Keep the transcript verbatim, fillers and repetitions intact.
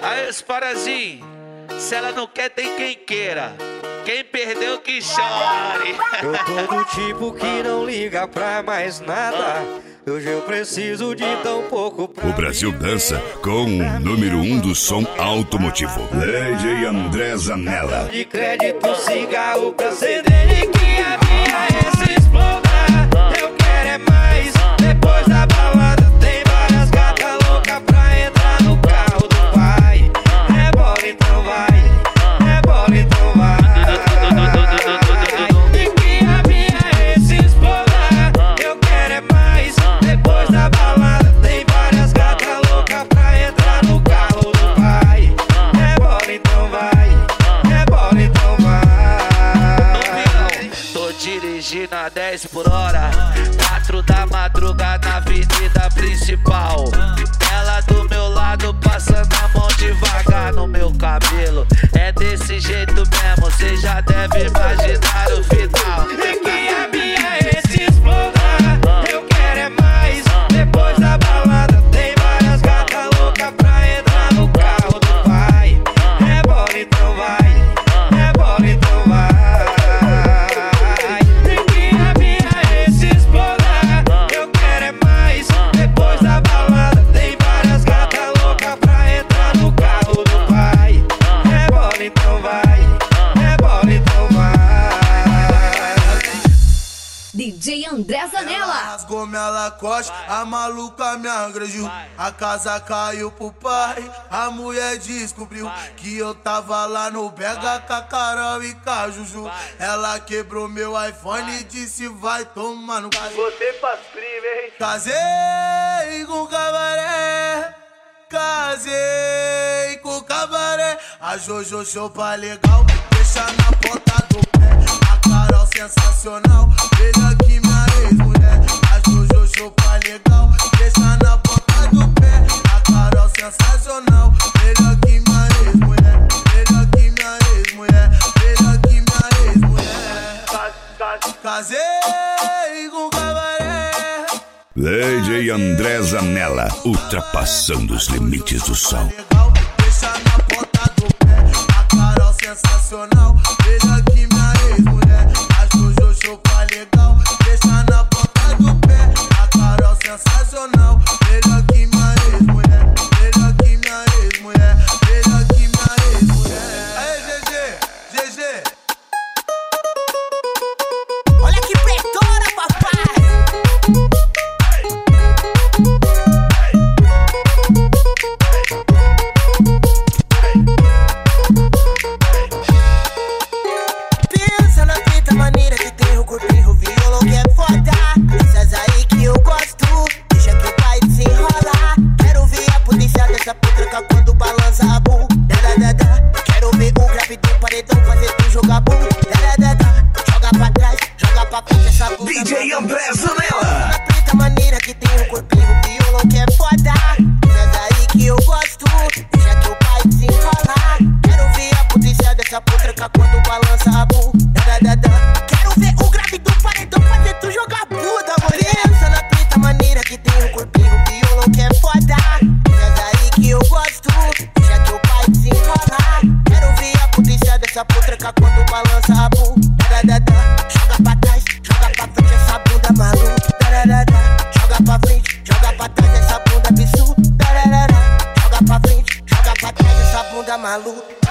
Aí os parazinhos, se ela não quer, tem quem queira. Quem perdeu que chore. Eu tô do tipo que não liga pra mais nada. Hoje eu preciso de tão pouco pra O Brasil dança com o número um do som automotivo, D J André Zanella. De crédito, cigarro pra acender e que a minha essa exploda. Eu quero é mais. Depois da balada tem várias gatas loucas pra entrar no carro do pai. É bola, então vai. É bola, então vai. E que a minha essa exploda. Eu quero é mais. Depois da balada tem várias gatas loucas pra entrar no carro do pai. É bola, então vai. É bola, então vai. Tô dirigindo a dez por hora, quatro da madrugada na avenida principal. Ela do meu lado passando a mão devagar no meu cabelo. É desse jeito mesmo, cê já deve imaginar o final. E que a minha esse exploda. Eu quero é mais. Depois da balada tem várias gatas loucas pra entrar no carro do pai. É bola, então vai. É bola, então vai. E que a minha esse exploda. Eu quero é mais. Depois da balada tem várias gatas loucas pra entrar no carro do pai. É bola, então vai. É bola, então vai. D J André Zanella. Ela rasgou minha Lacoste, a maluca me agrediu. A casa caiu pro pai, a mulher descobriu que eu tava lá no Bega com a Carol e com a Juju. Ela quebrou meu iPhone e disse vai tomar no c... Botei pras primas, hein? Casei com o cabaré, casei com o cabaré. A Jojo chopa legal, deixa na ponta do pé. A Carol sensacional, veja que minha ex-mulher. A Jojo chopa legal, deixa na ponta do pé. A Carol sensacional, veja que minha ex-mulher. Veja que minha ex-mulher, veja que minha ex-mulher. Casei com o cabaré. D J André Zanella, ultrapassando os limites do som. Legal, deixa na ponta do pé. A Carol sensacional, veja que minha ex-mulher. A Jojo chopa legal, deixa na ponta do pé. A Carol sensacional, veja que minha ex-mulher. Veja que minha ex-mulher, veja que minha ex-mulher. Aí, G G, G G. Olha que pretora, papai. Pensa na fita maneira que tem o corpinho, violão que é foda. Essas aí que eu gosto, deixa que o pai desenrolar. Quero ver a potência dessa potranca quando balança a bunda. Quero ver o grave do paredão fazer tu jogar bunda. Joga pra trás, joga pra frente essa bunda. D J André Zanella. Na preta maneira que tem o corpinho, violão que é foda. Essas aí que eu gosto, deixa que o pai desenrolar. Quero ver a potência dessa potranca quando balança a bunda. Quero ver o grave do paredão fazer tu jogar bunda, pensa na preta maneira que tem o corpinho, violão que é foda. Essas aí que eu gosto, deixa que o pai desenrolar. Quero ver a potência dessa potranca quando balança a bunda. Joga pra trás, joga pra frente essa bunda maluca. Joga pra frente, joga pra trás essa bunda absurda. Joga pra frente, joga pra trás essa bunda maluca.